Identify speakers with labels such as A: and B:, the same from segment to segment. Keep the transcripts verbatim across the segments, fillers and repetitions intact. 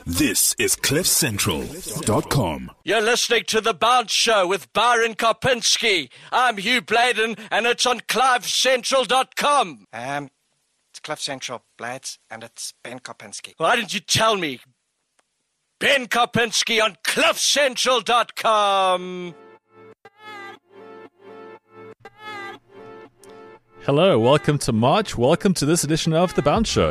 A: This is cliff central dot com.
B: You're listening to The Bounce Show with Byron Kopinski. I'm Hugh Bladen, and it's on clive central dot com.
C: Um, it's Cliff Central, Blades, and it's Ben Kopinski.
B: Why didn't you tell me? Ben Kopinski on cliff central dot com.
D: Hello, welcome to March. Welcome to this edition of The Bounce Show.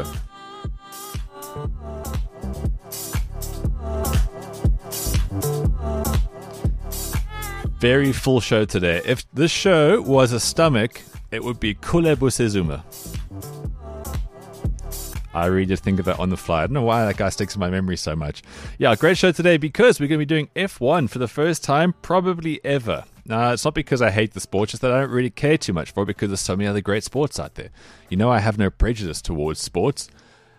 D: Very full show today. If this show was a stomach, it would be Kule Busezuma. I really did think of that on the fly. I don't know why that guy sticks in my memory so much. Yeah, great show today because we're going to be doing F one for the first time probably ever. Now, it's not because I hate the sport, just that I don't really care too much for it because there's so many other great sports out there. You know, I have no prejudice towards sports.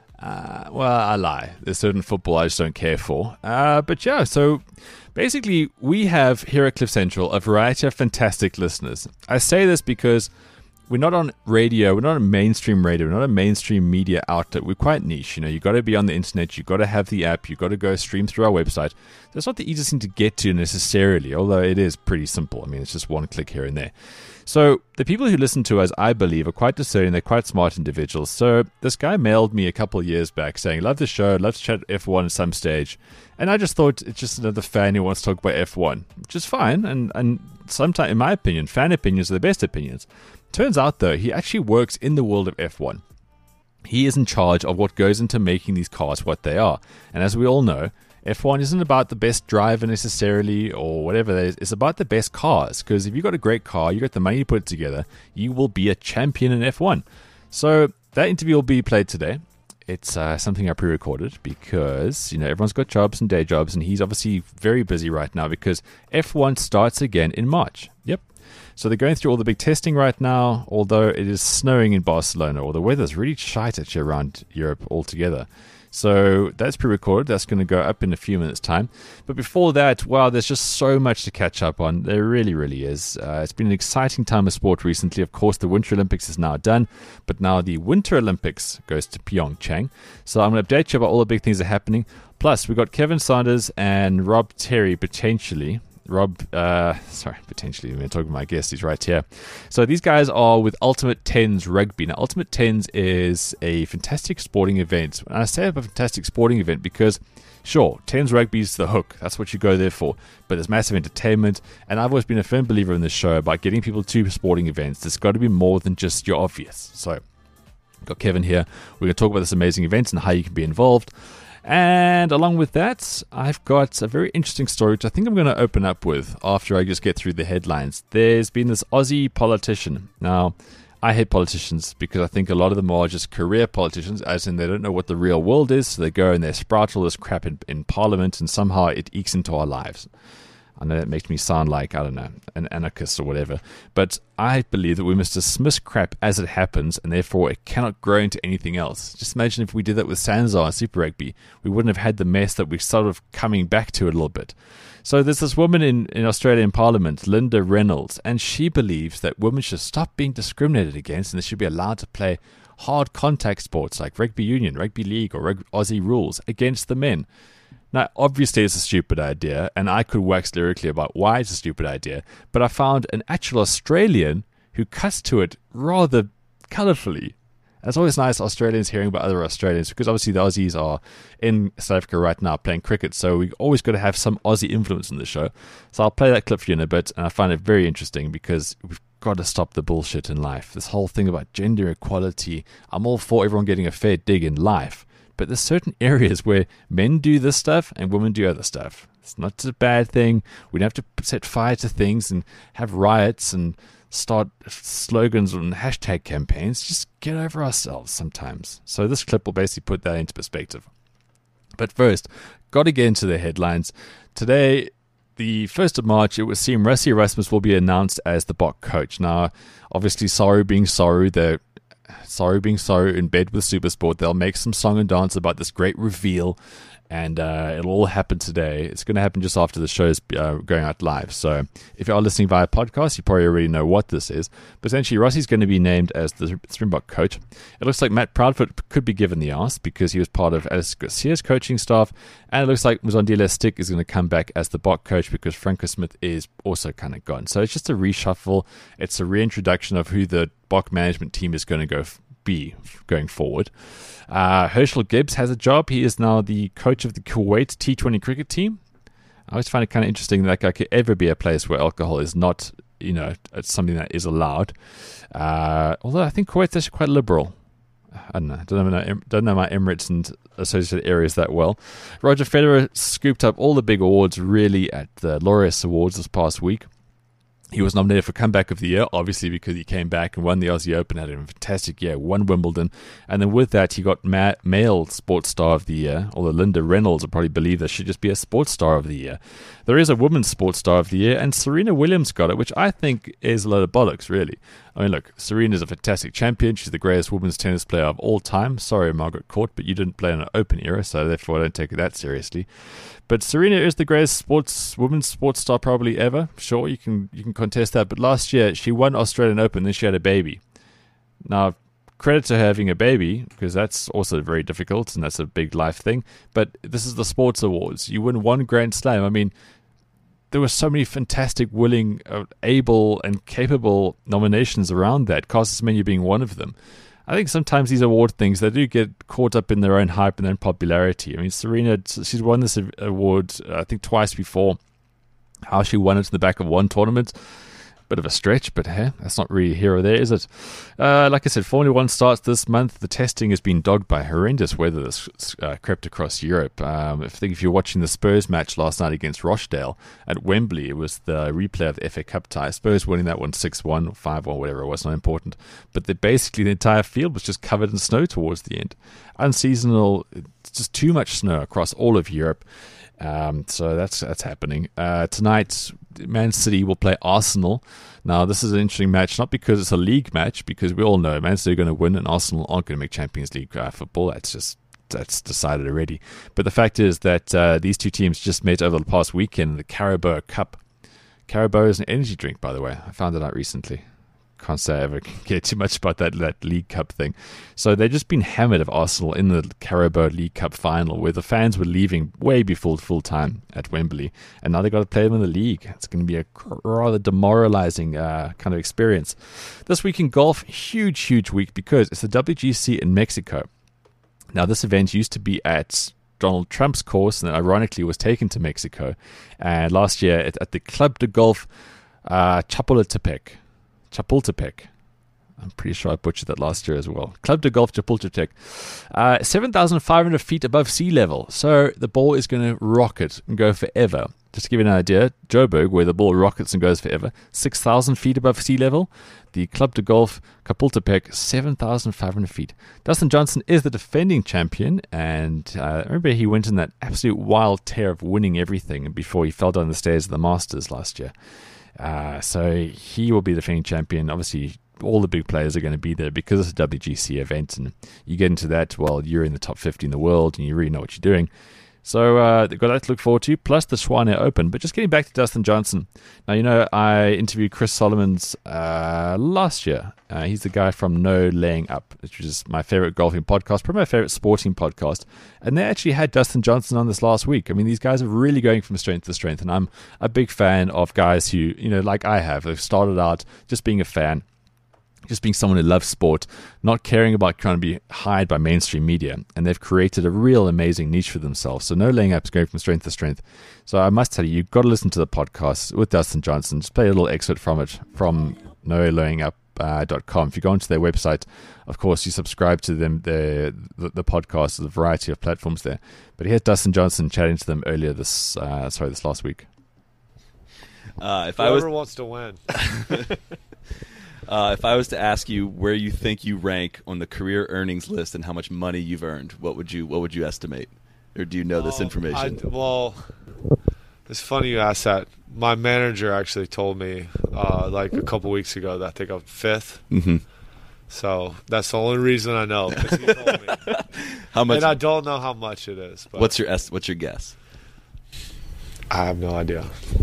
D: Uh, well, I lie. There's certain football I just don't care for. Uh, but yeah, so basically we have here at Cliff Central a variety of fantastic listeners. I say this because we're not on radio, we're not on mainstream radio, we're not a mainstream media outlet. We're quite niche. You know, you got to be on the internet, you got to have the app, you got to go stream through our website. That's not the easiest thing to get to necessarily, although it is pretty simple. I mean, it's just one click here and there. So the people who listen to us, I believe, are quite discerning. They're quite smart individuals. So this guy mailed me a couple of years back saying, love the show, love to chat F one at some stage. And I just thought it's just another fan who wants to talk about F one, which is fine. And, and sometimes, in my opinion, fan opinions are the best opinions. Turns out, though, he actually works in the world of F one. He is in charge of what goes into making these cars what they are. And as we all know, F one isn't about the best driver necessarily or whatever that is. It's about the best cars. Because if you've got a great car, you got the money to put it together, you will be a champion in F one. So that interview will be played today. It's uh, something I pre-recorded because, you know, everyone's got jobs and day jobs, and he's obviously very busy right now because F one starts again in March. Yep. So they're going through all the big testing right now, although it is snowing in Barcelona, or the weather's really shite actually around Europe altogether. So that's pre-recorded. That's going to go up in a few minutes' time. But before that, wow, there's just so much to catch up on. There really, really is. Uh, it's been an exciting time of sport recently. Of course, the Winter Olympics is now done, but now the Winter Olympics goes to Pyeongchang. So I'm going to update you about all the big things that are happening. Plus, we've got Kevin Sanders and Rob Terry potentially. Rob, uh, sorry, potentially, we're talking about my guest, he's right here. So these guys are with Ultimate Tens Rugby. Now, Ultimate Tens is a fantastic sporting event. And I say a fantastic sporting event because, sure, Tens Rugby is the hook. That's what you go there for. But there's massive entertainment. And I've always been a firm believer in this show about getting people to sporting events. There's got to be more than just your obvious. So, got Kevin here. We're going to talk about this amazing event and how you can be involved. And along with that, I've got a very interesting story, which I think I'm going to open up with after I just get through the headlines. There's been this Aussie politician. Now, I hate politicians because I think a lot of them are just career politicians, as in they don't know what the real world is, so they go and they sprout all this crap in, in Parliament, and somehow it ekes into our lives. I know that makes me sound like, I don't know, an anarchist or whatever, but I believe that we must dismiss crap as it happens, and therefore it cannot grow into anything else. Just imagine if we did that with Sanzar and Super Rugby. We wouldn't have had the mess that we're sort of coming back to a little bit. So there's this woman in, in Australian Parliament, Linda Reynolds, and she believes that women should stop being discriminated against and they should be allowed to play hard contact sports like rugby union, rugby league, or rugby, Aussie rules against the men. Now, obviously, it's a stupid idea, and I could wax lyrically about why it's a stupid idea, but I found an actual Australian who cuts to it rather colourfully. And it's always nice Australians hearing about other Australians, because obviously the Aussies are in South Africa right now playing cricket, so we always got to have some Aussie influence in the show. So I'll play that clip for you in a bit, and I find it very interesting because we've got to stop the bullshit in life. This whole thing about gender equality, I'm all for everyone getting a fair dig in life. But there's certain areas where men do this stuff and women do other stuff. It's not a bad thing. We don't have to set fire to things and have riots and start slogans and hashtag campaigns. Just get over ourselves sometimes. So this clip will basically put that into perspective. But first, got to get into the headlines. Today, the first of March, it would seem Rassie Erasmus will be announced as the Bok coach. Now, obviously, sorry being sorry, they're Sorry being sorry in bed with SuperSport. They'll make some song and dance about this great reveal. And uh, it'll all happen today. It's going to happen just after the show's uh, going out live. So if you are listening via podcast, you probably already know what this is. But essentially, Rossi's going to be named as the Springbok coach. It looks like Matt Proudfoot could be given the ask because he was part of Alice Garcia's coaching staff. And it looks like Mzondile Stick is going to come back as the Bok coach because Franco Smith is also kind of gone. So it's just a reshuffle. It's a reintroduction of who the Bok management team is going to go f- be going forward. Uh, Herschel Gibbs has a job. He is now the coach of the Kuwait T twenty cricket team. I always find it kind of interesting that guy could ever be a place where alcohol is not, you know, it's something that is allowed. Uh, although I think Kuwait's actually quite liberal. I don't know. Don't know, don't know my Emirates and associated areas that well. Roger Federer scooped up all the big awards really at the Laureus Awards this past week. He was nominated for Comeback of the Year, obviously because he came back and won the Aussie Open, had a fantastic year, won Wimbledon, and then with that he got ma- Male Sports Star of the Year, although Linda Reynolds would probably believe that should just be a Sports Star of the Year. There is a Women's Sports Star of the Year, and Serena Williams got it, which I think is a load of bollocks, really. I mean, look, Serena's a fantastic champion. She's the greatest women's tennis player of all time. Sorry, Margaret Court, but you didn't play in an Open era, so therefore I don't take it that seriously. But Serena is the greatest sports women's sports star probably ever. Sure, you can you can contest that. But last year she won Australian Open, then she had a baby. Now, credit to her having a baby because that's also very difficult and that's a big life thing. But this is the sports awards. You win one Grand Slam. I mean, there were so many fantastic, willing, uh, able, and capable nominations around that. Costas Menu being one of them. I think sometimes these award things, they do get caught up in their own hype and their own popularity. I mean, Serena, she's won this award, I think, twice before. How she won it in the back of one tournament, bit of a stretch, but hey, that's not really here or there, is it? Uh, like I said, Formula One starts this month. The testing has been dogged by horrendous weather that's uh, crept across Europe. Um, I think if you're watching the Spurs match last night against Rochdale at Wembley, it was the replay of the F A Cup tie. Spurs winning that one six one, five one, whatever it was, not important. But they, basically the entire field was just covered in snow towards the end. Unseasonal, just too much snow across all of Europe. Um, so that's that's happening. Uh, tonight, Man City will play Arsenal. Now, this is an interesting match, not because it's a league match, because we all know Man City are going to win and Arsenal aren't going to make Champions League uh, football. That's just that's decided already. But the fact is that uh, these two teams just met over the past weekend in the Carabao Cup. Carabao is an energy drink, by the way. I found it out recently. Can't say I ever care too much about that, that League Cup thing. So they've just been hammered of Arsenal in the Carabao League Cup final, where the fans were leaving way before full time at Wembley, and now they've got to play them in the league. It's going to be a rather demoralizing uh, kind of experience. This week in golf, huge, huge week because it's the W G C in Mexico. Now, this event used to be at Donald Trump's course, and ironically was taken to Mexico. And last year at, at the Club de Golf uh, Chapultepec. Chapultepec. I'm pretty sure I butchered that last year as well. Club de Golf Chapultepec. Uh, seven thousand five hundred feet above sea level. So the ball is going to rocket and go forever. Just to give you an idea, Joburg, where the ball rockets and goes forever, six thousand feet above sea level. The Club de Golf Chapultepec, seven thousand five hundred feet. Dustin Johnson is the defending champion, and uh, I remember he went in that absolute wild tear of winning everything before he fell down the stairs of the Masters last year. Uh, so he will be the defending champion. Obviously, all the big players are going to be there because it's a W G C event, and you get into that, well, you're in the top fifty in the world, and you really know what you're doing. So uh, they've got that to look forward to, plus the Swan-Air Open. But just getting back to Dustin Johnson. Now, you know, I interviewed Chris Solomons uh, last year. Uh, he's the guy from No Laying Up, which is my favorite golfing podcast, probably my favorite sporting podcast. And they actually had Dustin Johnson on this last week. I mean, these guys are really going from strength to strength. And I'm a big fan of guys who, you know, like I have, they've started out just being a fan, just being someone who loves sport, not caring about trying to be hired by mainstream media. And they've created a real amazing niche for themselves. So No Laying Up is going from strength to strength. So I must tell you, you've got to listen to the podcast with Dustin Johnson. Just play a little excerpt from it from no laying up dot com. If you go onto their website, of course, you subscribe to them, the, the, the podcast, the variety of platforms there. But here's Dustin Johnson chatting to them earlier this, uh, sorry, this last week.
E: Uh, if
F: Whoever
E: I was,
F: wants to win.
E: uh, if I was to ask you where you think you rank on the career earnings list and how much money you've earned, what would you what would you estimate, or do you know this
F: Um,
E: information?
F: I, well, it's funny you asked that. My manager actually told me uh, like a couple weeks ago that I think I'm fifth.
E: Mm-hmm.
F: So that's the only reason I know, because he told me.
E: How much?
F: And I don't know how much it is. But
E: What's your est- What's your guess?
F: I have no idea.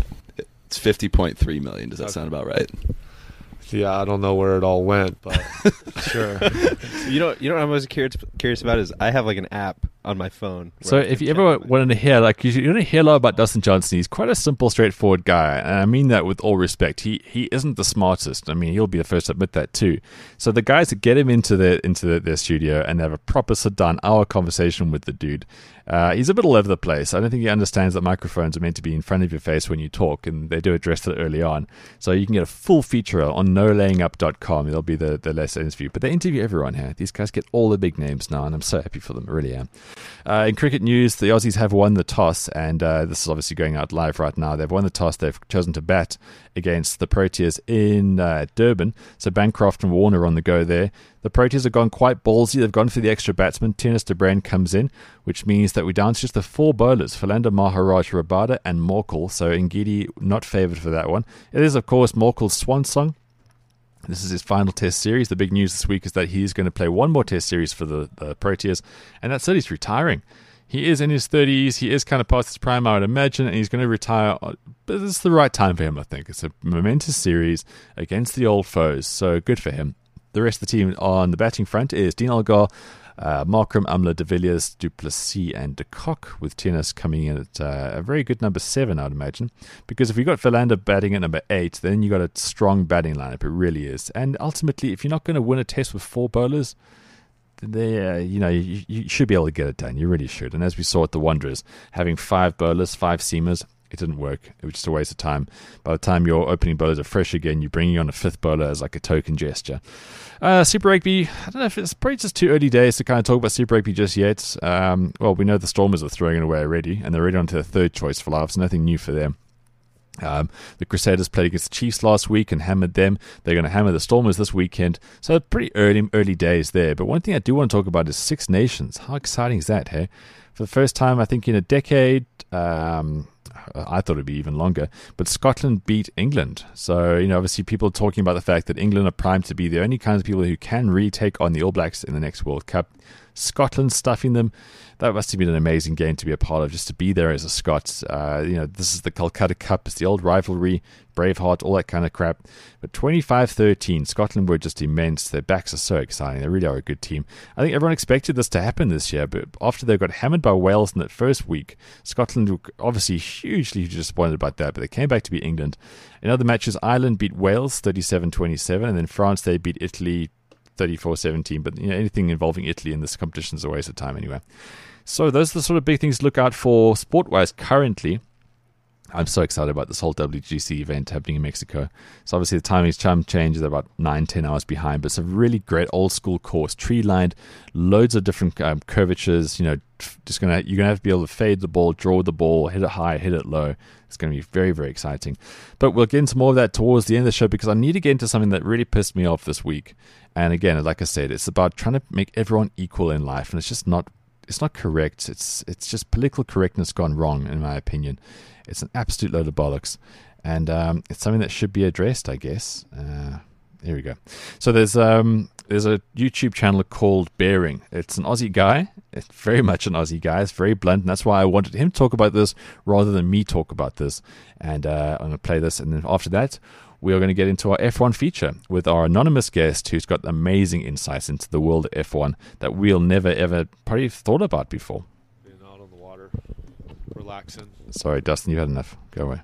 E: It's fifty point three million. Does that
F: Okay.
E: sound about right?
F: Yeah, I don't know where it all went, but sure.
G: You know, you know what I'm most curious, curious about is I have like an app on my phone. where
D: So
G: I
D: if
G: can
D: you
G: check
D: ever
G: my-
D: wanted to hear, like, you you want to hear a lot about Dustin Johnson, he's quite a simple, straightforward guy, and I mean that with all respect. He he isn't the smartest. I mean, he'll be the first to admit that too. So the guys that get him into the into the, their studio and have a proper sit down hour conversation with the dude, uh, he's a bit all over the place. I don't think he understands that microphones are meant to be in front of your face when you talk, and they do address that early on. So you can get a full feature on no laying up dot com. It'll be the the less interview, but they interview everyone here. These guys get all the big names now, and I'm so happy for them. I really am. Uh, in cricket news, the Aussies have won the toss, and uh, this is obviously going out live right now. They've won the toss. They've chosen to bat against the Proteas in uh, Durban. So Bancroft and Warner on the go there. The Proteas have gone quite ballsy. They've gone for the extra batsman. Tennis de Bruin comes in, which means that we're down to just the four bowlers, Philander, Maharaj, Rabada, and Morkel. So Ngidi not favoured for that one. It is, of course, Morkel's swan song. This is his final test series. The big news this week is that he's going to play one more test series for the, the Proteas, and that's it. He's retiring. He is in his thirties. He is kind of past his prime, I would imagine, and he's going to retire. But it's the right time for him, I think. It's a momentous series against the old foes, so good for him. The rest of the team on the batting front is Dean Elgar, uh, Markram, Amla, De Villiers, Duplessis, and De Kock, with Tennis coming in at uh, a very good number seven, I'd imagine. Because if you've got Philander batting at number eight, then you've got a strong batting lineup. It really is. And ultimately, if you're not going to win a test with four bowlers, they, uh, you know, you, you should be able to get it done. You really should. And as we saw at the Wanderers, having five bowlers, five seamers, it didn't work. It was just a waste of time. By the time your opening bowlers are fresh again, you're bringing on a fifth bowler as like a token gesture. Uh, Super Rugby, I don't know if it's probably just too early days to kind of talk about Super Rugby just yet. Um, well, we know the Stormers are throwing it away already, and they're already on to their third choice for life, so nothing new for them. Um, the Crusaders played against the Chiefs last week and hammered them. They're going to hammer the Stormers this weekend. So pretty early early days there. But one thing I do want to talk about is Six Nations. How exciting is that, hey? For the first time, I think, in a decade, um, I thought it'd be even longer, but Scotland beat England. So, you know, obviously people are talking about the fact that England are primed to be the only kinds of people who can really take on the All Blacks in the next World Cup. Scotland stuffing them. That must have been an amazing game to be a part of, just to be there as a Scot. Uh, you know, this is the Calcutta Cup. It's the old rivalry, Braveheart, all that kind of crap. But twenty-five thirteen, Scotland were just immense. Their backs are so exciting. They really are a good team. I think everyone expected this to happen this year, but after they got hammered by Wales in that first week, Scotland were obviously hugely disappointed about that, but they came back to beat England. In other matches, Ireland beat Wales thirty-seven twenty-seven, and then France, they beat Italy thirty-four seventeen, but you know, anything involving Italy in this competition is a waste of time anyway. So those are the sort of big things to look out for sport-wise currently. I'm so excited about this whole W G C event happening in Mexico. So obviously the timing's time changes about nine, ten hours behind, but it's a really great old school course, tree-lined, loads of different um, curvatures. You know, just gonna you're gonna have to be able to fade the ball, draw the ball, hit it high, hit it low. It's going to be very, very exciting. But we'll get into more of that towards the end of the show, because I need to get into something that really pissed me off this week. And again, like I said, it's about trying to make everyone equal in life, and it's just not. It's not correct. It's it's just political correctness gone wrong, in my opinion. It's an absolute load of bollocks, and um, it's something that should be addressed, I guess. Uh, here we go. So there's um there's a YouTube channel called Bearing. It's an Aussie guy. It's very much an Aussie guy. It's very blunt, and that's why I wanted him to talk about this rather than me talk about this. And uh, I'm going to play this, and then after that, we are going to get into our F one feature with our anonymous guest who's got amazing insights into the world of F one that we'll never, ever probably thought about before.
F: Being out on the water, relaxing.
D: Sorry, Dustin, you had enough. Go away.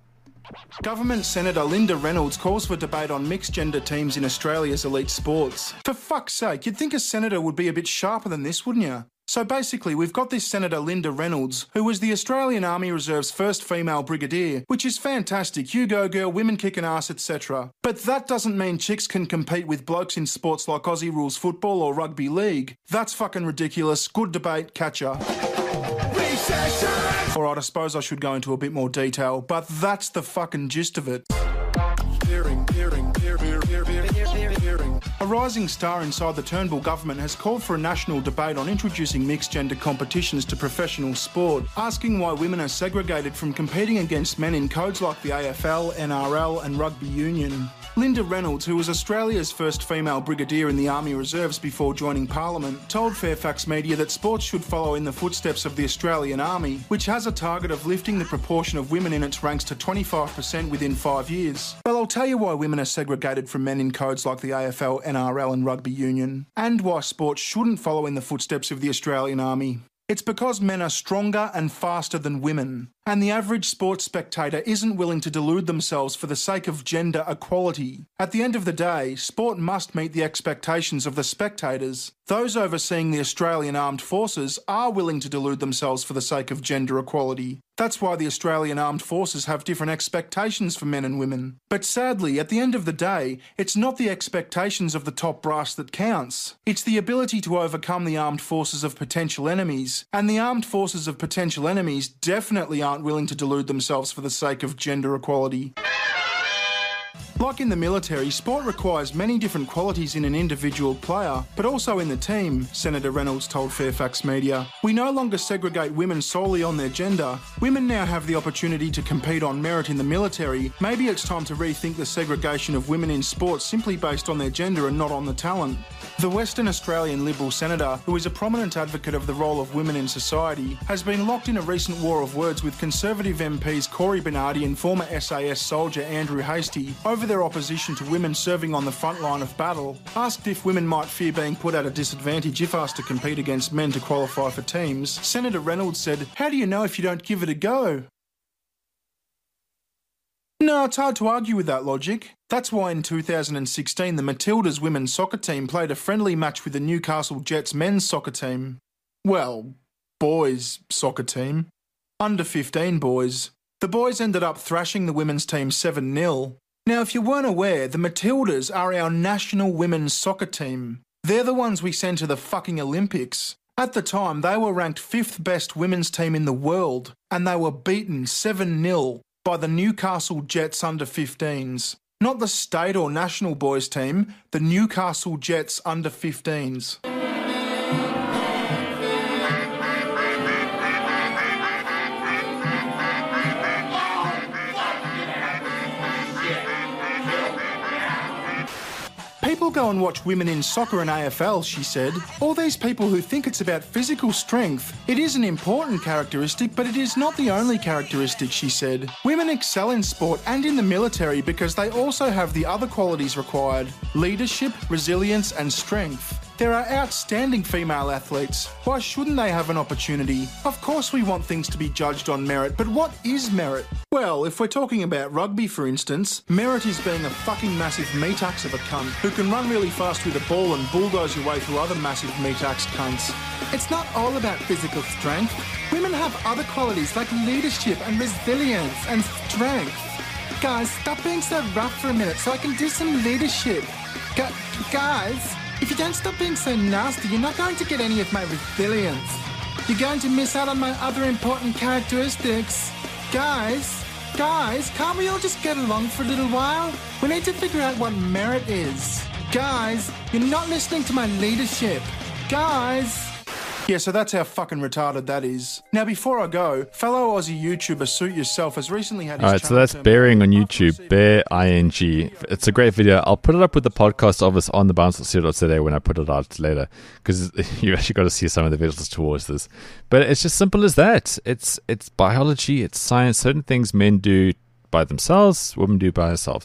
H: Government Senator Linda Reynolds calls for debate on mixed-gender teams in Australia's elite sports. For fuck's sake, you'd think a senator would be a bit sharper than this, wouldn't you? So basically, we've got this Senator Linda Reynolds, who was the Australian Army Reserve's first female brigadier, which is fantastic. You go girl, women kicking ass, et cetera. But that doesn't mean chicks can compete with blokes in sports like Aussie rules football or rugby league. That's fucking ridiculous. Good debate, catch ya. Alright, I suppose I should go into a bit more detail, but that's the fucking gist of it. A rising star inside the Turnbull government has called for a national debate on introducing mixed-gender competitions to professional sport, asking why women are segregated from competing against men in codes like the A F L, N R L and rugby union. Linda Reynolds, who was Australia's first female brigadier in the Army Reserves before joining Parliament, told Fairfax Media that sports should follow in the footsteps of the Australian Army, which has a target of lifting the proportion of women in its ranks to twenty-five percent within five years. Well, I'll tell you why women are segregated from men in codes like the A F L, N R L and rugby union, and why sports shouldn't follow in the footsteps of the Australian Army. It's because men are stronger and faster than women, and the average sports spectator isn't willing to delude themselves for the sake of gender equality. At the end of the day, sport must meet the expectations of the spectators. Those overseeing the Australian Armed Forces are willing to delude themselves for the sake of gender equality. That's why the Australian Armed Forces have different expectations for men and women. But sadly, at the end of the day, it's not the expectations of the top brass that counts. It's the ability to overcome the armed forces of potential enemies, and the armed forces of potential enemies definitely aren't willing to delude themselves for the sake of gender equality. Like in the military, sport requires many different qualities in an individual player, but also in the team, Senator Reynolds told Fairfax Media. We no longer segregate women solely on their gender. Women now have the opportunity to compete on merit in the military. Maybe it's time to rethink the segregation of women in sports simply based on their gender and not on the talent. The Western Australian Liberal Senator, who is a prominent advocate of the role of women in society, has been locked in a recent war of words with Conservative M Ps Cory Bernardi and former S A S soldier Andrew Hastie over their opposition to women serving on the front line of battle. Asked if women might fear being put at a disadvantage if asked to compete against men to qualify for teams, Senator Reynolds said, "How do you know if you don't give it a go?" No, it's hard to argue with that logic. That's why in two thousand sixteen the Matildas women's soccer team played a friendly match with the Newcastle Jets men's soccer team. Well, boys' soccer team. Under fifteen boys. The boys ended up thrashing the women's team seven nil. Now, if you weren't aware, the Matildas are our national women's soccer team. They're the ones we send to the fucking Olympics. At the time, they were ranked fifth best women's team in the world, and they were beaten seven nil by the Newcastle Jets under fifteens. Not the state or national boys team, the Newcastle Jets under fifteens. People go and watch women in soccer and A F L, she said. All these people who think it's about physical strength. It is an important characteristic, but it is not the only characteristic, she said. Women excel in sport and in the military because they also have the other qualities required: leadership, resilience and strength. There are outstanding female athletes. Why shouldn't they have an opportunity? Of course we want things to be judged on merit, but what is merit? Well, if we're talking about rugby, for instance, merit is being a fucking massive meat-axe of a cunt who can run really fast with a ball and bulldoze your way through other massive meat-axe cunts. It's not all about physical strength. Women have other qualities like leadership and resilience and strength. Guys, stop being so rough for a minute so I can do some leadership. Gu- guys... If you don't stop being so nasty, you're not going to get any of my resilience. You're going to miss out on my other important characteristics. Guys, guys, can't we all just get along for a little while? We need to figure out what merit is. Guys, you're not listening to my leadership. Guys... Yeah, so that's how fucking retarded that is. Now, before I go, fellow Aussie YouTuber Suit Yourself has recently had his
D: All right, so
H: channel
D: that's
H: terminated
D: Bearing on
H: by
D: YouTube, Bear I N G. It's a great video. I'll put it up with the podcast of us on the bounce dot co dot z a when I put it out later, because you actually got to see some of the visuals towards this. But it's just simple as that. It's it's biology, it's science. Certain things men do by themselves, women do by themselves.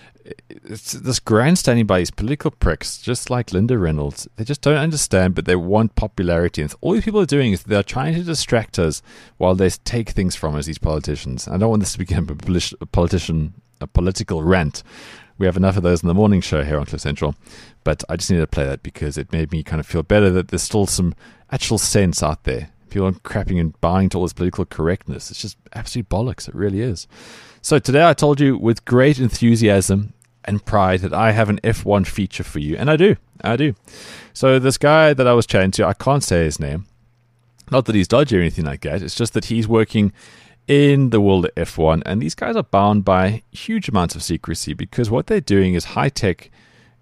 D: It's this grandstanding by these political pricks, just like Linda Reynolds. They just don't understand, but they want popularity. And all these people are doing is they're trying to distract us while they take things from us, these politicians. I don't want this to become a, politi- a politician, a political rant. We have enough of those in the morning show here on Cliff Central. But I just needed to play that because it made me kind of feel better that there's still some actual sense out there. People aren't crapping and buying to all this political correctness. It's just absolute bollocks. It really is. So today I told you with great enthusiasm and pride that I have an F one feature for you. And I do. I do. So this guy that I was chatting to, I can't say his name. Not that he's dodgy or anything like that. It's just that he's working in the world of F one. And these guys are bound by huge amounts of secrecy because what they're doing is high-tech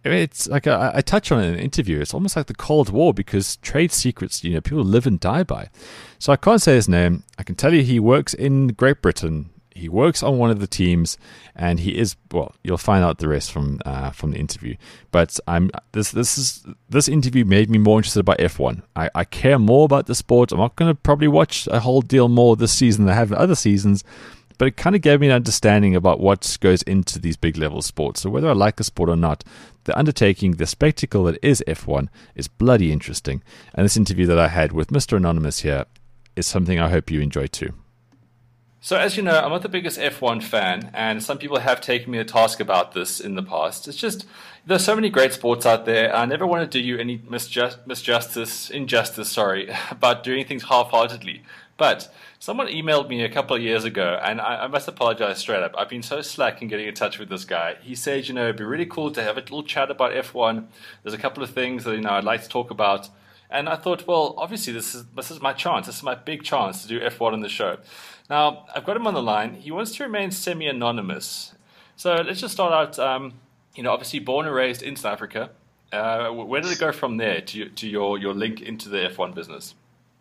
D: I mean, it's like a, I touch on it in an interview. It's almost like the Cold War because trade secrets, you know, people live and die by. So I can't say his name. I can tell you he works in Great Britain. He works on one of the teams, and he is well. You'll find out the rest from uh, from the interview. But I'm this this is this interview made me more interested about F one. I, I care more about the sport. I'm not going to probably watch a whole deal more this season than I have in other seasons. But it kind of gave me an understanding about what goes into these big level sports. So whether I like the sport or not, the undertaking, the spectacle that is F one is bloody interesting. And this interview that I had with Mister Anonymous here is something I hope you enjoy too. So as you know, I'm not the biggest F one fan, and some people have taken me to task about this in the past. It's just, there's so many great sports out there. I never want to do you any misjust, misjustice, injustice, sorry, about doing things half-heartedly. But someone emailed me a couple of years ago, and I, I must apologize straight up. I've been so slack in getting in touch with this guy. He said, you know, it'd be really cool to have a little chat about F one. There's a couple of things that, you know, I'd like to talk about. And I thought, well, obviously this is this is my chance. This is my big chance to do F one on the show. Now, I've got him on the line. He wants to remain semi-anonymous. So let's just start out, um, you know, obviously born and raised in South Africa. Uh, where did it go from there to, to your, your link into the F one business?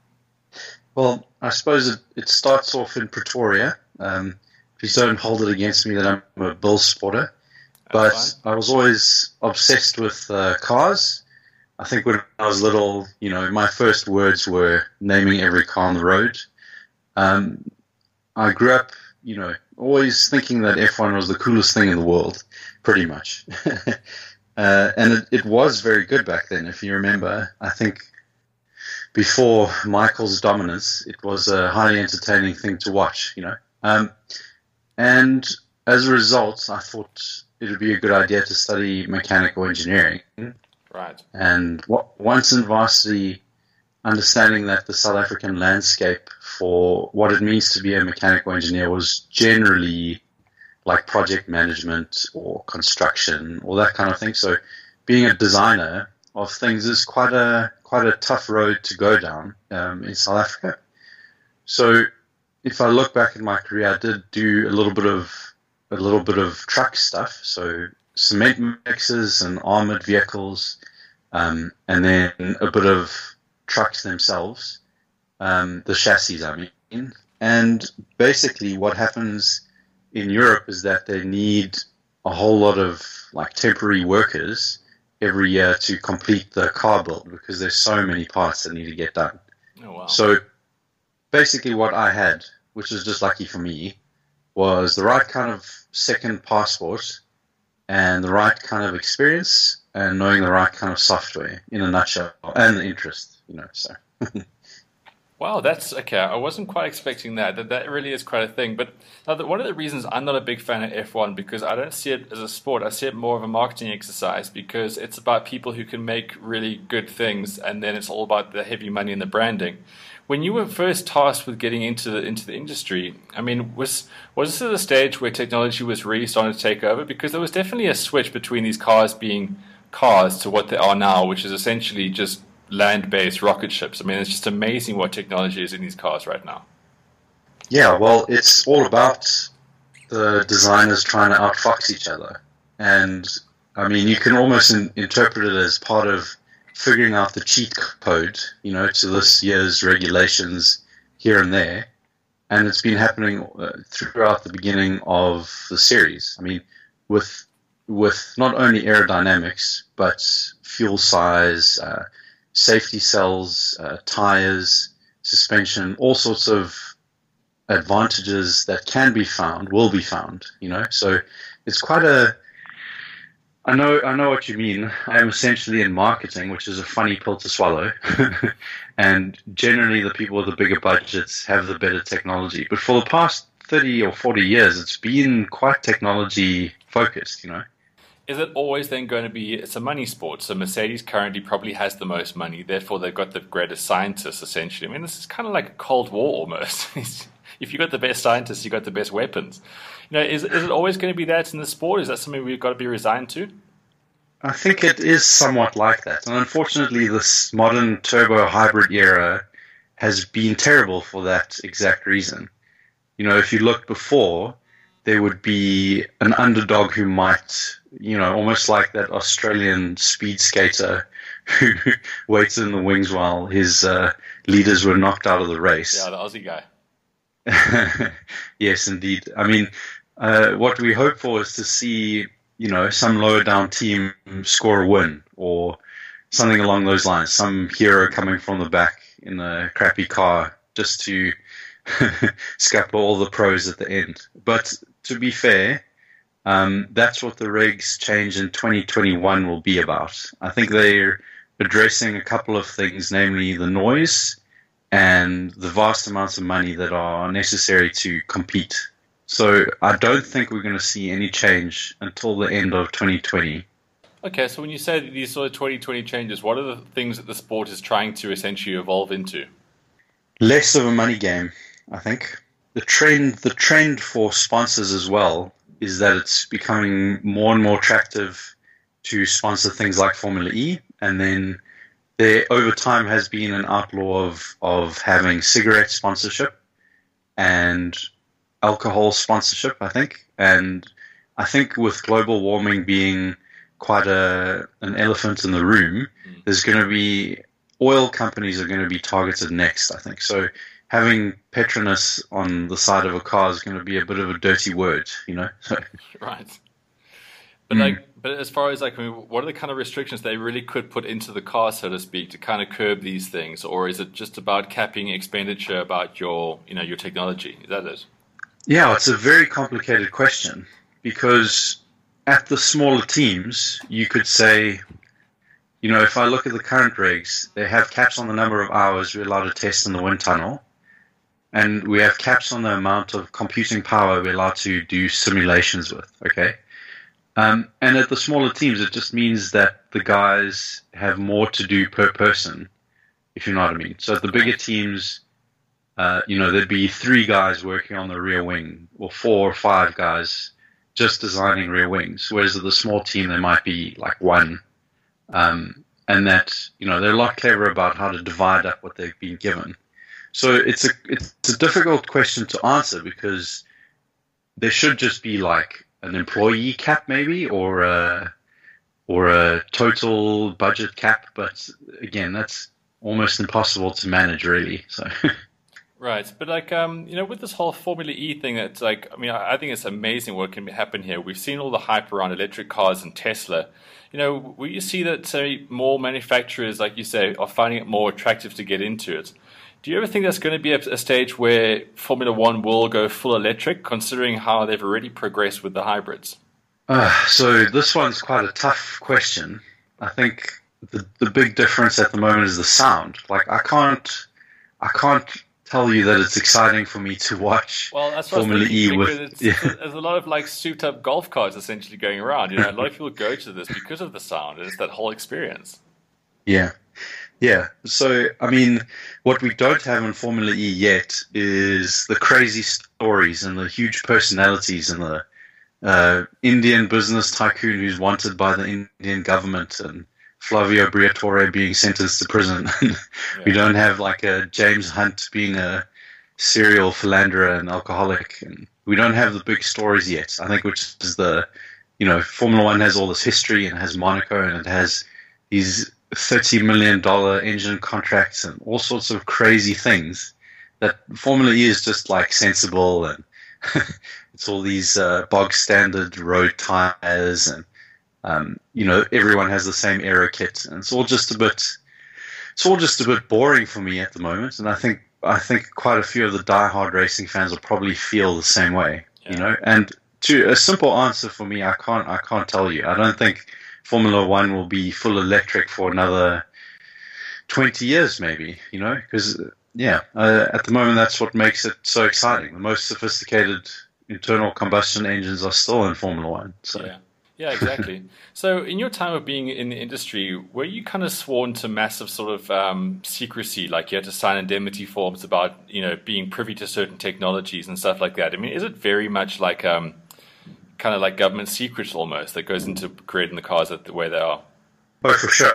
I: Well, I suppose it, it starts off in Pretoria. Um, please don't hold it against me that I'm a Bull supporter. But I was always obsessed with uh, cars. I think when I was little, you know, my first words were naming every car on the road. Um, I grew up, you know, always thinking that F one was the coolest thing in the world, pretty much. uh, and it, it was very good back then, if you remember. I think before Michael's dominance, it was a highly entertaining thing to watch, you know. Um, and as a result, I thought it would be a good idea to study mechanical engineering.
D: Right.
I: And w- once in varsity, understanding that the South African landscape for what it means to be a mechanical engineer was generally like project management or construction or that kind of thing. So being a designer of things is quite a quite a tough road to go down um, in South Africa. So if I look back at my career, I did do a little bit of a little bit of truck stuff. So cement mixers and armored vehicles, um, and then a bit of trucks themselves, um, the chassis, I mean. And basically what happens in Europe is that they need a whole lot of like temporary workers every year to complete the car build because there's so many parts that need to get done.
D: Oh, wow.
I: So basically what I had, which is just lucky for me, was the right kind of second passport and the right kind of experience and knowing the right kind of software in a nutshell, and the interest, you know, so.
D: Wow, that's okay. I wasn't quite expecting that. That that really is quite a thing. But now, the, one of the reasons I'm not a big fan of F one because I don't see it as a sport. I see it more of a marketing exercise because it's about people who can make really good things, and then it's all about the heavy money and the branding. When you were first tasked with getting into the into the industry, I mean, was was this at a stage where technology was really starting to take over? Because there was definitely a switch between these cars being cars to what they are now, which is essentially just land-based rocket ships. I mean, it's just amazing what technology is in these cars right now.
I: Yeah, well, it's all about the designers trying to outfox each other. And, I mean, you can almost in, interpret it as part of figuring out the cheat code, you know, to this year's regulations here and there. And it's been happening uh, throughout the beginning of the series. I mean, with with not only aerodynamics, but fuel size, uh, safety cells, uh, tires, suspension, all sorts of advantages that can be found, will be found, you know. So it's quite a... I know I know what you mean. I'm essentially in marketing, which is a funny pill to swallow. And generally the people with the bigger budgets have the better technology. But for the past thirty or forty years, it's been quite technology focused, you know.
D: Is it always then going to be, it's a money sport, so Mercedes currently probably has the most money, therefore they've got the greatest scientists, essentially. I mean, this is kind of like a Cold War almost. If you've got the best scientists, you've got the best weapons. You know, is, is it always going to be that in the sport? Is that something we've got to be resigned to?
I: I think it is somewhat like that. And unfortunately, this modern turbo hybrid era has been terrible for that exact reason. You know, if you look before, there would be an underdog who might, you know, almost like that Australian speed skater who waited in the wings while his uh, leaders were knocked out of the race.
D: Yeah, the Aussie guy.
I: Yes, indeed. I mean, uh, what we hope for is to see, you know, some lower down team score a win or something along those lines. Some hero coming from the back in a crappy car just to scupper all the pros at the end. But to be fair, um, that's what the regs change in twenty twenty-one will be about. I think they're addressing a couple of things, namely the noise and the vast amounts of money that are necessary to compete. So I don't think we're going to see any change until the end of twenty twenty.
D: Okay, so when you say these sort of twenty twenty changes, what are the things that the sport is trying to essentially evolve into?
I: Less of a money game, I think. The trend, the trend for sponsors as well is that it's becoming more and more attractive to sponsor things like Formula E, and then there over time has been an outlaw of, of having cigarette sponsorship and alcohol sponsorship, I think. And I think with global warming being quite a an elephant in the room, mm. there's going to be oil companies are going to be targeted next, I think. So having Petronas on the side of a car is going to be a bit of a dirty word, you know.
D: Right. But mm. like, but as far as like, I mean, what are the kind of restrictions they really could put into the car, so to speak, to kind of curb these things, or is it just about capping expenditure about your, you know, your technology? Is that it?
I: Yeah, it's a very complicated question because at the smaller teams, you could say, you know, if I look at the current regs, they have caps on the number of hours we're allowed to test in the wind tunnel, and we have caps on the amount of computing power we're allowed to do simulations with, okay? Um, and at the smaller teams, it just means that the guys have more to do per person, if you know what I mean. So at the bigger teams, uh, you know, there'd be three guys working on the rear wing, or four or five guys just designing rear wings, whereas at the small team, there might be like one. Um, and that, you know, they're a lot cleverer about how to divide up what they've been given. So it's a it's a difficult question to answer because there should just be like an employee cap maybe, or a, or a total budget cap. But again, that's almost impossible to manage really. So.
D: Right, but like, um, you know, with this whole Formula E thing, that's like, I mean, I, I think it's amazing what can happen here. We've seen all the hype around electric cars and Tesla. You know, will you see that, say, more manufacturers, like you say, are finding it more attractive to get into it? Do you ever think there's going to be a, a stage where Formula One will go full electric, considering how they've already progressed with the hybrids?
I: Uh, so this one's quite a tough question. I think the the big difference at the moment is the sound. Like, I can't, I can't tell you that it's exciting for me to watch
D: well, that's
I: Formula E with.
D: It's,
I: yeah.
D: There's a lot of like souped up golf carts essentially going around. You know, a lot of people go to this because of the sound. It's that whole experience.
I: Yeah, yeah. So I mean, what we don't have in Formula E yet is the crazy stories and the huge personalities and the uh, Indian business tycoon who's wanted by the Indian government and Flavio Briatore being sentenced to prison. yeah. We don't have like a James Hunt being a serial philanderer and alcoholic, and we don't have the big stories yet. I think, which is the, you know, Formula One has all this history and has Monaco and it has these thirty million dollar engine contracts and all sorts of crazy things that Formula E is just like sensible, and it's all these uh, bog standard road tires and. Um, you know, everyone has the same aero kit, and it's all just a bit, it's all just a bit boring for me at the moment. And I think, I think quite a few of the diehard racing fans will probably feel the same way, yeah. you know. And to a simple answer for me, I can't, I can't tell you. I don't think Formula One will be full electric for another twenty years, maybe, you know, because yeah, uh, at the moment that's what makes it so exciting. The most sophisticated internal combustion engines are still in Formula One, so.
D: Yeah. Yeah, exactly. So in your time of being in the industry, were you kind of sworn to massive sort of um, secrecy, like you had to sign indemnity forms about, you know, being privy to certain technologies and stuff like that? I mean, is it very much like um, kind of like government secrets almost that goes into creating the cars the way they are?
I: Oh, for sure.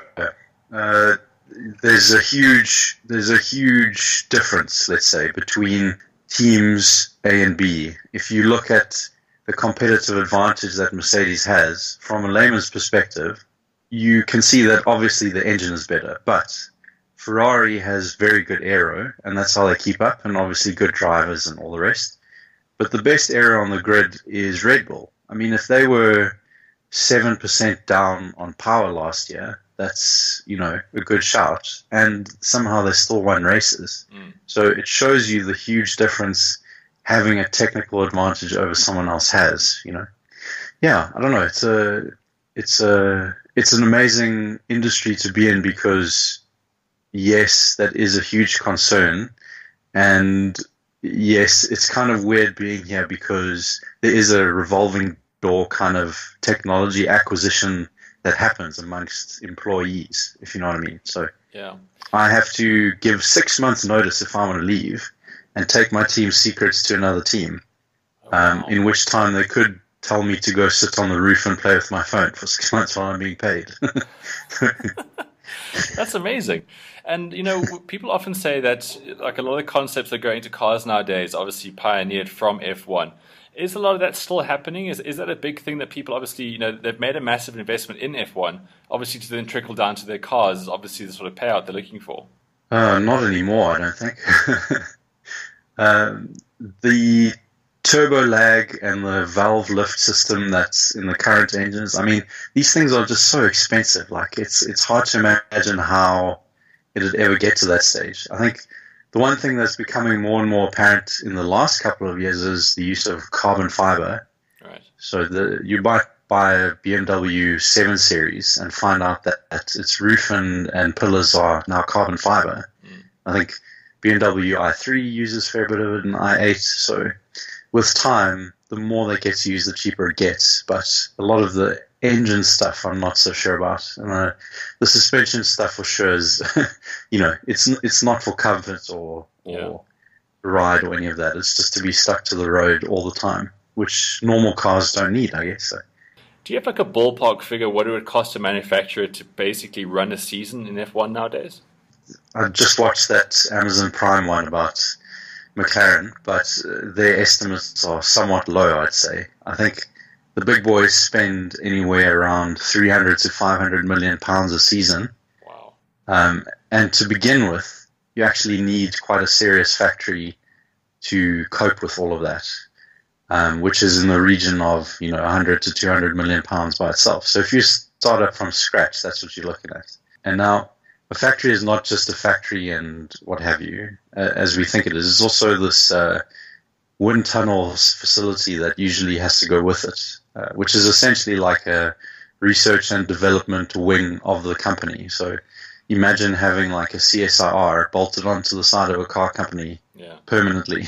I: Uh, there's a huge, there's a huge difference, let's say, between teams A and B. If you look at the competitive advantage that Mercedes has, from a layman's perspective, you can see that obviously the engine is better, but Ferrari has very good aero, and that's how they keep up, and obviously good drivers and all the rest. But the best aero on the grid is Red Bull. I mean, if they were seven percent down on power last year, that's, you know, a good shout. And somehow they still won races. Mm. So it shows you the huge difference having a technical advantage over someone else has, you know. Yeah, I don't know. It's a, it's a, it's an amazing industry to be in because, yes, that is a huge concern. And yes, it's kind of weird being here because there is a revolving door kind of technology acquisition that happens amongst employees, if you know what I mean. So
D: yeah,
I: I have to give six months notice if I want to leave and take my team's secrets to another team, um, wow. in which time they could tell me to go sit on the roof and play with my phone for six months while I'm being paid.
D: That's amazing. And, you know, people often say that, like, a lot of the concepts that go into cars nowadays obviously pioneered from F one. Is a lot of that still happening? Is is that a big thing that people obviously, you know, they've made a massive investment in F one, obviously to then trickle down to their cars is obviously the sort of payout they're looking for?
I: Uh, not anymore, I don't think. um, the turbo lag and the valve lift system that's in the current engines, I mean, these things are just so expensive. Like, it's it's hard to imagine how it'd ever get to that stage. I think the one thing that's becoming more and more apparent in the last couple of years is the use of carbon fiber.
D: Right.
I: So the, you might buy a B M W seven Series and find out that its roof and, and pillars are now carbon fiber. Mm. I think B M W i three uses a fair bit of it, and i eight. So with time, the more they get to use, the cheaper it gets. But a lot of the engine stuff I'm not so sure about. And uh, the suspension stuff for sure is, you know, it's it's not for comfort or or yeah. ride or any of that. It's just to be stuck to the road all the time, which normal cars don't need, I guess. So.
D: Do you have like a ballpark figure what it would cost to manufacture it to basically run a season in F one nowadays?
I: I just watched that Amazon Prime one about McLaren, but their estimates are somewhat low, I'd say. I think the big boys spend anywhere around three hundred to five hundred million pounds a season.
D: Wow.
I: Um, and to begin with, you actually need quite a serious factory to cope with all of that, um, which is in the region of, you know, one hundred to two hundred million pounds by itself. So if you start up from scratch, that's what you're looking at. And now, a factory is not just a factory and what have you, uh, as we think it is. It's also this uh, wind tunnels facility that usually has to go with it, uh, which is essentially like a research and development wing of the company. So imagine having like a C S I R bolted onto the side of a car company
D: yeah.
I: permanently.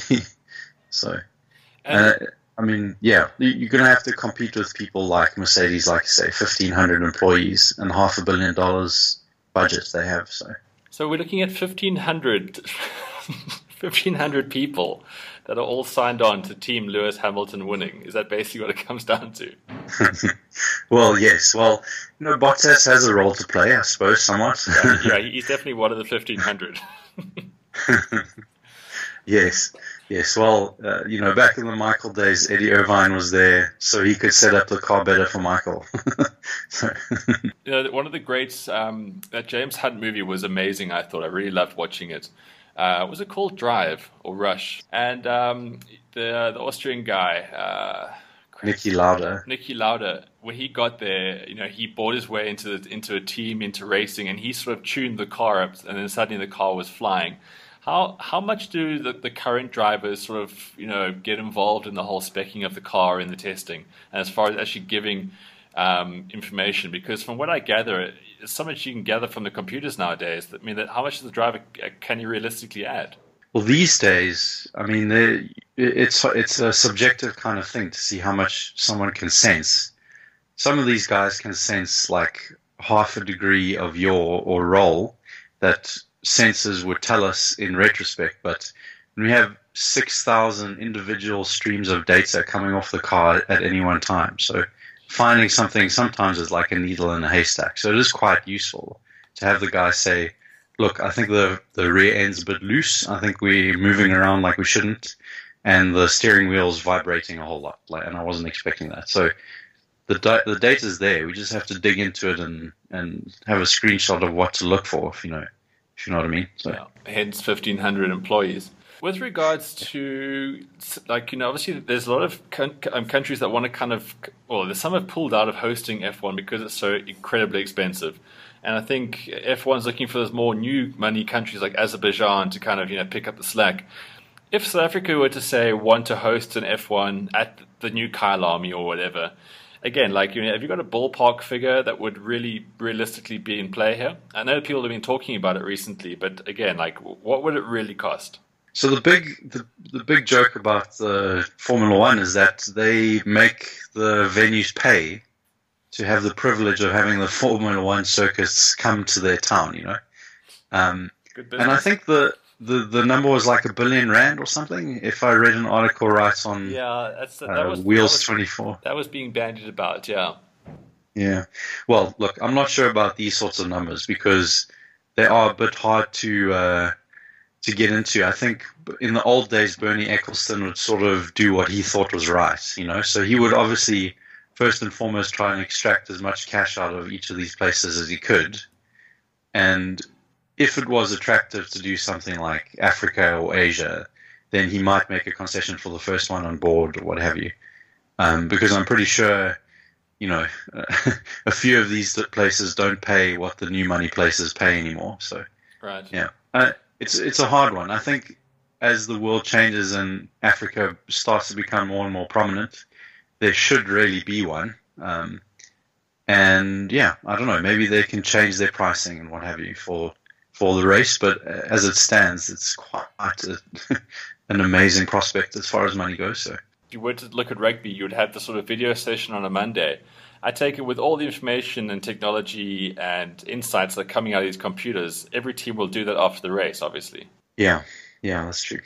I: so,
D: and
I: uh, I mean, yeah, you're going to have to compete with people like Mercedes, like you say, fifteen hundred employees and half a billion dollars budget they have. So,
D: so we're looking at fifteen hundred, fifteen hundred people that are all signed on to Team Lewis Hamilton winning. Is that basically what it comes down to?
I: Well, yes. Well, you know, Bottas has a role to play, I suppose, somewhat.
D: yeah, yeah, he's definitely one of the fifteen hundred.
I: Yes, yes. Well, uh, you know, back in the Michael days, Eddie Irvine was there, so he could set up the car better for Michael. so.
D: You know, one of the greats, um, that James Hunt movie was amazing, I thought. I really loved watching it. Uh, was it called Drive or Rush? And um, the the Austrian guy, uh,
I: Niki Lauda.
D: Niki Lauda, when he got there, you know, he bought his way into the, into a team, into racing, and he sort of tuned the car up, and then suddenly the car was flying. How how much do the, the current drivers sort of, you know, get involved in the whole speccing of the car and the testing, and as far as actually giving um, information? Because from what I gather, there's so much you can gather from the computers nowadays. That, I mean, that how much does the driver can you realistically add?
I: Well, these days, I mean, it's it's a subjective kind of thing to see how much someone can sense. Some of these guys can sense like half a degree of yaw or roll that sensors would tell us in retrospect, but when we have six thousand individual streams of data coming off the car at any one time, so finding something sometimes is like a needle in a haystack. So it is quite useful to have the guy say, look, I think the, the rear end's a bit loose. I think we're moving around like we shouldn't. and the steering wheel's vibrating a whole lot. Like, and I wasn't expecting that. So the di- the data's there. We just have to dig into it and, and have a screenshot of what to look for, if you know, if you know what I mean. So.
D: Yeah. Hence fifteen hundred employees. With regards to, like, you know, obviously there's a lot of con- um, countries that want to kind of, well, there's some have pulled out of hosting F one because it's so incredibly expensive. And I think F one's looking for those more new money countries like Azerbaijan to kind of, you know, pick up the slack. If South Africa were to, say, want to host an F one at the new Kyle Army or whatever, again, like, you know, have you got a ballpark figure that would really realistically be in play here? I know people have been talking about it recently, but again, like, what would it really cost?
I: So the big the, the big joke about the Formula One is that they make the venues pay to have the privilege of having the Formula One circuits come to their town, you know. Um, and I think the, the, the number was like a billion rand or something, if I read an article right on
D: yeah, that's, that
I: uh,
D: was,
I: Wheels
D: that was,
I: twenty-four.
D: That was being bandied about, yeah.
I: Yeah. Well, look, I'm not sure about these sorts of numbers because they are a bit hard to... Uh, to get into. I think in the old days, Bernie Ecclestone would sort of do what he thought was right, you know. So he would obviously, first and foremost, try and extract as much cash out of each of these places as he could. And if it was attractive to do something like Africa or Asia, then he might make a concession for the first one on board or what have you. Um, because I'm pretty sure, you know, a few of these places don't pay what the new money places pay anymore. So,
D: right.
I: Yeah. Uh, It's it's a hard one. I think as the world changes and Africa starts to become more and more prominent, there should really be one. Um, and yeah, I don't know. Maybe they can change their pricing and what have you for for the race. But as it stands, it's quite a, an amazing prospect as far as money goes. So,
D: if you were to look at rugby, you would have the sort of video session on a Monday. I take it with all the information and technology and insights that are coming out of these computers, every team will do that after the race, obviously.
I: Yeah, yeah, that's true.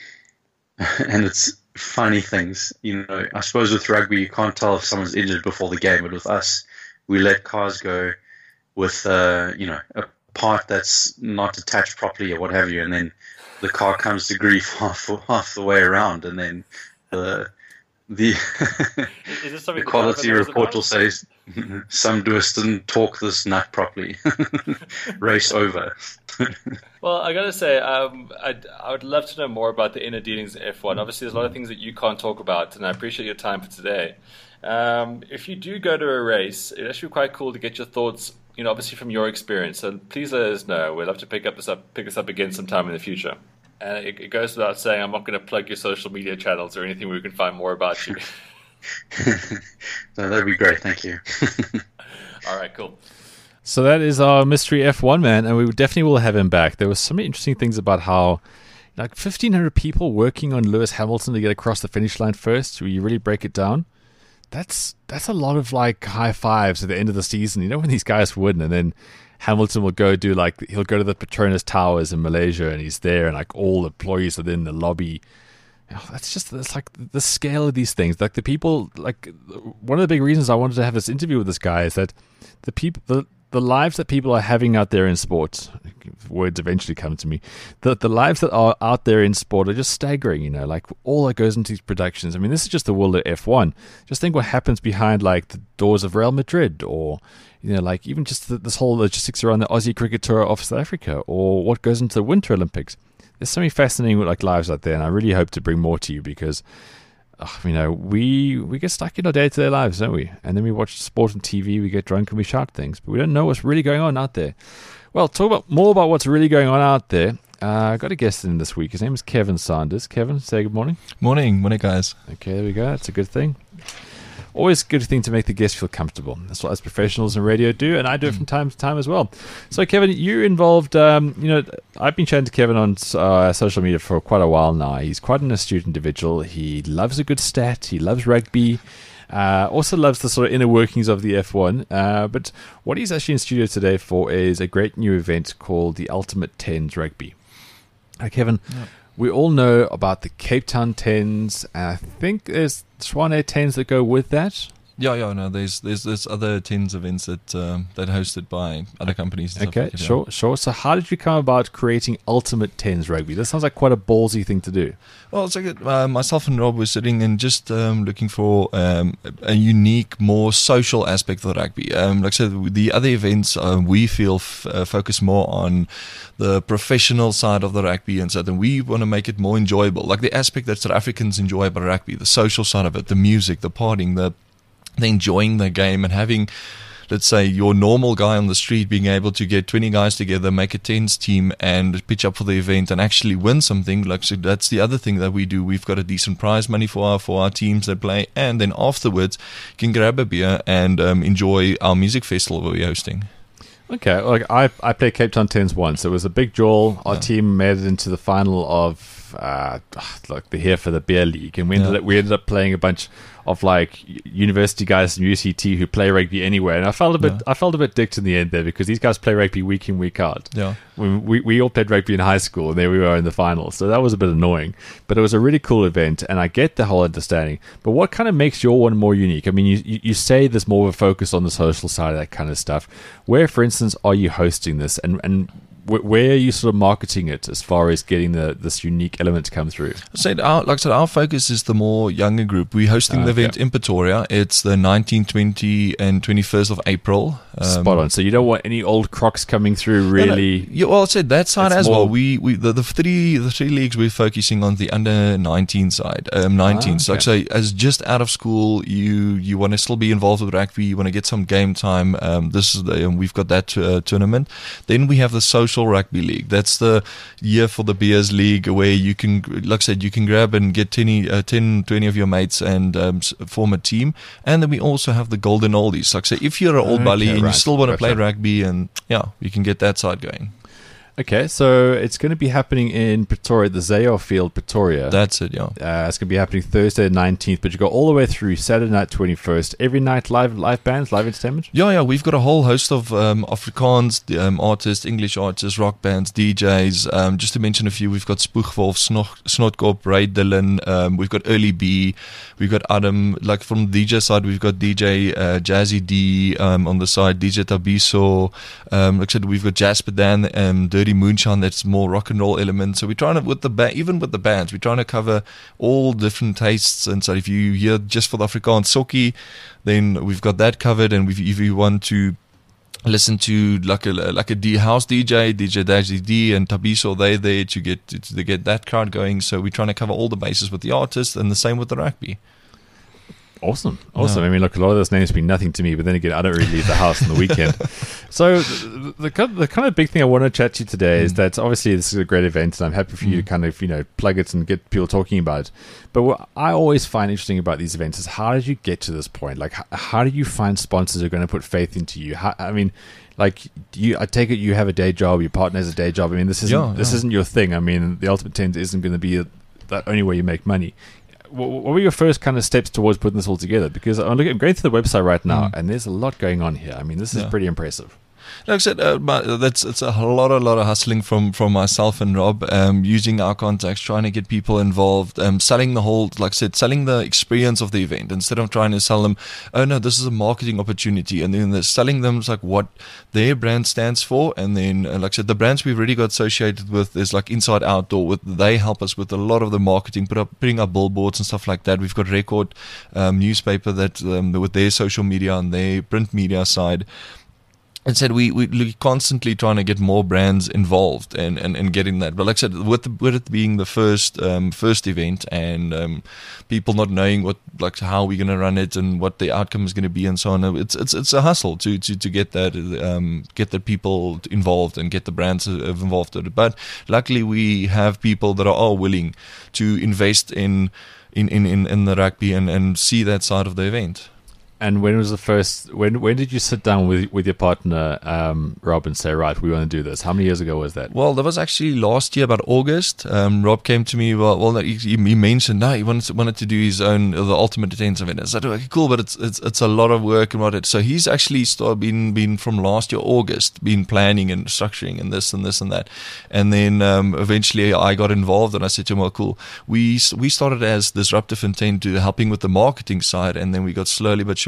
I: And it's funny things. You know, I suppose with rugby, you can't tell if someone's injured before the game, but with us, we let cars go with, uh, you know, a part that's not attached properly or what have you, and then the car comes to grief half, half the way around, and then the... The,
D: Is this
I: the quality report will say some Duist didn't talk this nut properly. Race over.
D: Well, I gotta say, um, I'd, I would love to know more about the inner dealings of F one. Obviously, there's a lot of things that you can't talk about, and I appreciate your time for today. Um, if you do go to a race, it'd actually be quite cool to get your thoughts, you know, obviously from your experience. So please let us know. We'd love to pick up this up, pick this up again sometime in the future. And it, it goes without saying, I'm not going to plug your social media channels or anything where we can find more about you.
I: No, that'd be great. Thank you.
D: All right, cool. So that is our mystery F one man, and we definitely will have him back. There were so many interesting things about how, like, fifteen hundred people working on Lewis Hamilton to get across the finish line first, where you really break it down. That's that's a lot of, like, high fives at the end of the season. You know, when these guys win, and then Hamilton will go do, like, he'll go to the Petronas Towers in Malaysia, and he's there, and, like, all the employees are in the lobby. Oh, that's just, that's like the scale of these things. Like, the people, like, one of the big reasons I wanted to have this interview with this guy is that the people, the, the lives that people are having out there in sports, words eventually come to me, the, the lives that are out there in sport are just staggering, you know, like, all that goes into these productions. I mean, this is just the world of F one. Just think what happens behind, like, the doors of Real Madrid, or, you know, like, even just the, this whole logistics around the Aussie Cricket Tour of South Africa, or what goes into the Winter Olympics. There's so many fascinating, like, lives out there, and I really hope to bring more to you because, uh, you know, we we get stuck in our day-to-day lives, don't we? And then we watch sport on T V, we get drunk and we shout things, but we don't know what's really going on out there. Well, talk about more about what's really going on out there. Uh, I got a guest in this week. His name is Kevin Sanders. Kevin, say good morning.
J: Morning, morning, guys.
D: Okay, there we go. That's a good thing. Always a good thing to make the guest feel comfortable. That's what us professionals in radio do, and I do it from time to time as well. So, Kevin, you're involved, um, you know, I've been chatting to Kevin on uh, social media for quite a while now. He's quite an astute individual. He loves a good stat. He loves rugby. Uh, also loves the sort of inner workings of the F one. Uh, but what he's actually in studio today for is a great new event called the Ultimate Tens Rugby. Uh, Kevin, yeah. We all know about the Cape Town Tens. I think there's Tshwane Tens that go with that.
J: Yeah, yeah, no. There's there's there's other tens events that um, that are hosted by other companies. And
D: Okay,
J: stuff like it, yeah.
D: sure, sure. So, how did you come about creating Ultimate Tens Rugby? That sounds like quite a ballsy thing to do.
J: Well, it's like uh, myself and Rob were sitting and just um, looking for um, a unique, more social aspect of the rugby. Um, like I said, the other events uh, we feel f- uh, focus more on the professional side of the rugby and so then we want to make it more enjoyable. Like the aspect that South Africans enjoy about rugby, the social side of it, the music, the partying, the, the enjoying the game and having, let's say, your normal guy on the street being able to get twenty guys together, make a tens team and pitch up for the event and actually win something. Like so that's the other thing that we do. We've got a decent prize money for our for our teams that play, and then afterwards you can grab a beer and um, enjoy our music festival we're hosting.
D: Okay, like I I played Cape Town Tens once. It was a big draw. Our
J: Yeah.
D: team made it into the final of uh, like the here for the beer league, and we ended
J: Yeah.
D: up we ended up playing a bunch of like u- university guys from U C T who play rugby anywhere. And I felt a bit
J: Yeah.
D: I felt a bit dicked in the end there because these guys play rugby week in week out.
J: Yeah.
D: We, we we all played rugby in high school, and there we were in the finals. So that was a bit annoying, but it was a really cool event, and I get the whole understanding. But what kind of makes your one more unique? I mean, you you, you say there's more of a focus on the social side of that kind of stuff. Where, for instance, are you hosting this, and and wh- where are you sort of marketing it as far as getting the this unique element to come through?
J: I said our, like I said, our focus is the more younger group. We're hosting
D: Ah,
J: the
D: okay.
J: event in Pretoria. It's the nineteenth, twentieth, and twenty-first of April. Um,
D: Spot on. So you don't want any old crocs coming through, really.
J: No, no. Yeah, well, I said that side
D: It's
J: as
D: more-
J: well. We we the, the three the three leagues we're focusing on the under nineteen side. Um, nineteen.
D: Ah,
J: So like I say, as just out of school, you you want to still be involved with rugby. You want to get some game time. Um, this is the, um, we've got that uh, tournament. Then we have the social rugby league. That's the year for the beers league where you can, like I said, you can grab and get ten, uh, ten twenty of your mates and um, s- form a team. And then we also have the golden oldies. Like I say, if you're an old
D: Okay,
J: bully and you
D: right.
J: still want to play
D: Gotcha.
J: rugby, and yeah, you can get that side going.
D: Okay, so it's going to be happening in Pretoria, the Zayo Field, Pretoria.
J: That's it, yeah.
D: Uh, it's going to be happening Thursday the nineteenth, but you go all the way through Saturday night twenty-first. Every night live live bands, live entertainment.
J: Yeah, yeah, we've got a whole host of um, Afrikaans um, artists, English artists, rock bands, D Js. Um, just to mention a few, we've got Spoegwolf, Snot- Snotkop, Ray Dillon. Um, we've got Early B. We've got Adam. Like from the D J side, we've got D J uh, Jazzy D um, on the side, D J Tabiso. Um, like I said, we've got Jasper Dan, um, Dirty Moonshine. That's more rock and roll elements. So we're trying to, with the ba- even with the bands, we're trying to cover all different tastes. And so if you hear just for the Afrikaans sokkie, then we've got that covered. And if, if you want to listen to like a like a D house D J, D J Dash D and Tabiso, they there to get to, to get that crowd going. So we're trying to cover all the bases with the artists, and the same with the rugby.
D: Awesome, awesome.
J: Yeah.
D: I mean, look, a lot of those names mean nothing to me, but then again, I don't really leave the house on the weekend. So the, the, kind- the kind of big thing I want to chat to you today is that obviously this is a great event, and I'm happy for you to kind of, you know, plug it and get people talking about it. But what I always find interesting about these events is how did you get to this point? Like, how, how do you find sponsors who are going to put faith into you? How, I mean, like, do you, I take it you have a day job, your partner has a day job. I mean, this isn't
J: Yeah,
D: this
J: yeah.
D: isn't your thing. I mean, the Ultimate Tens isn't going to be the only way you make money. What what were your first kind of steps towards putting this all together? Because I'm looking, I'm going through the website right now,
J: Mm.
D: and there's a lot going on here. I mean, this is
J: Yeah.
D: pretty impressive.
J: Like I said, uh, my, that's it's a lot, a lot of hustling from, from myself and Rob, um, using our contacts, trying to get people involved, um, selling the whole, like I said, selling the experience of the event instead of trying to sell them, oh no, this is a marketing opportunity, and then they're selling them like what their brand stands for, and then uh, like I said, the brands we've already got associated with is like Inside Outdoor. With they help us with a lot of the marketing, put up, putting up billboards and stuff like that. We've got Record um, newspaper that um, with their social media and their print media side. And said we we we're constantly trying to get more brands involved and, and, and getting that. But like I said, with the, with it being the first um, first event and um, people not knowing what like how we're gonna run it and what the outcome is gonna be and so on, it's it's it's a hustle to to, to get that um, get the people involved and get the brands involved with it. But luckily we have people that are all willing to invest in in, in, in, in the rugby and, and see that side of the event.
D: And when was the first? When when did you sit down with with your partner, um, Rob, and say, right, we want to do this? How many years ago was that?
J: Well, that was actually last year, about August. Um, Rob came to me. Well, well, he, he mentioned no, he wanted wanted to do his own the Ultimate Tens event. I said, okay, cool, but it's it's it's a lot of work and what it. So he's actually started been been from last year August, been planning and structuring and this and this and that, and then um, eventually I got involved and I said to him, well, cool. We we started as Disruptive Intent to helping with the marketing side, and then we got slowly but surely